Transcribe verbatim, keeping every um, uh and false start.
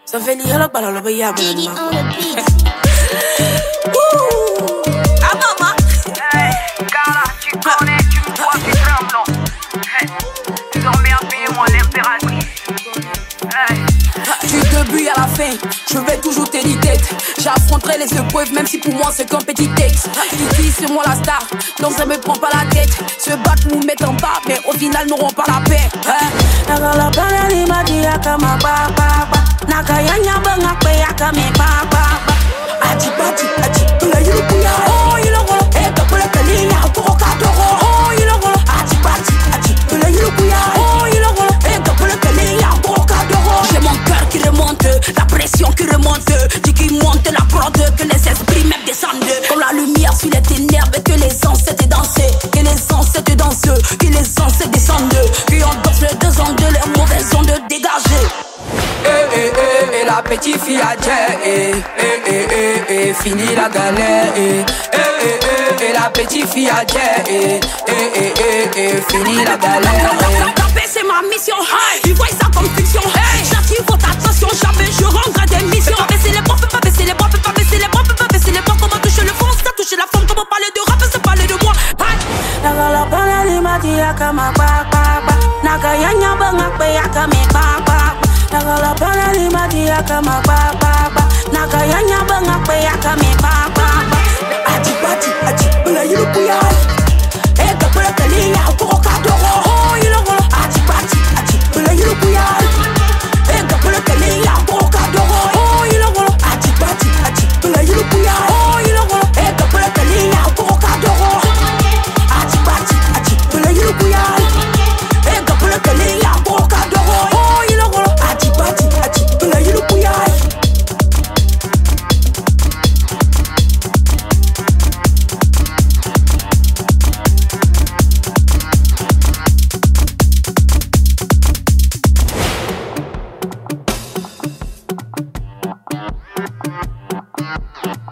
Ça fait lire le ballon, le baillard. Diddy on the beat. Ah maman. Hey, Carla, tu connais, tu me vois, tu trembles, non? Hey, désormais appelez-moi l'impératrice. Hey. Du début à la fin, je vais toujours tenir tête. J'affronterai les épreuves, même si pour moi c'est qu'un petit texte. Ils disent c'est moi la star, donc ça me prend pas la tête. Se battre nous mettre en bas, mais au final n'auront pas la paix. Nagala bana ni madi akama ba ba ba. Nagayanya banga pe akame ba ba ba. Aji baji aji tula yulu kuya. Oh yulu golo, eh kapule kaliya koko kadoro. Oh yulu golo, aji baji aji tula yulu kuya. Oh yulu golo, eh kapule kaliya koko kadoro. J'ai mon cœur qui remonte, la pression qui remonte, dit qui monte la prod, que les esprits même descendent. Comme la lumière sur les ténèbres, que les ancêtres dansaient, que les ancêtres dansent, que les ancêtres descendent, qui endossent les deux ondes, les mauvaises ondes dégagées. Eh eh eh eh la petite fille a dit eh eh eh eh eh fini la galère eh eh eh eh eh la petite fille a dit eh eh eh eh eh fini la galère eh. Taper c'est ma mission, ils voient ça comme fiction. J'attire votre attention, jamais je rendrai des missions. Pas baisser les bras, pas baisser les bras, pas baisser les bras, pas baisser les bras. Comment toucher le fond, ça toucher la forme. Comment parler de rap, c'est parler de moi. Nagala bana ni mati akama ba ba ba. Nagayanya banga pe akame ba ba. Nagala bana ni mati akama ba ba ba. Nagayanya banga pe akame ba ba ba. Aji baji aji bula yulu kuya. Eh kapula kaliya koko kadoro. Oh yulu golo. Aji baji aji bula yulu kuya. Eh kapula kaliya koko kadoro. Oh yulu golo. Aji baji aji bula yulu kuya. Oh yulu golo. Eh kapula kaliya koko kadoro. Aji baji aji bula yulu kuya. Eh kapula kaliya koko kadoro. Oh yulu golo. Aji baji aji bula yulu kuya. Diddy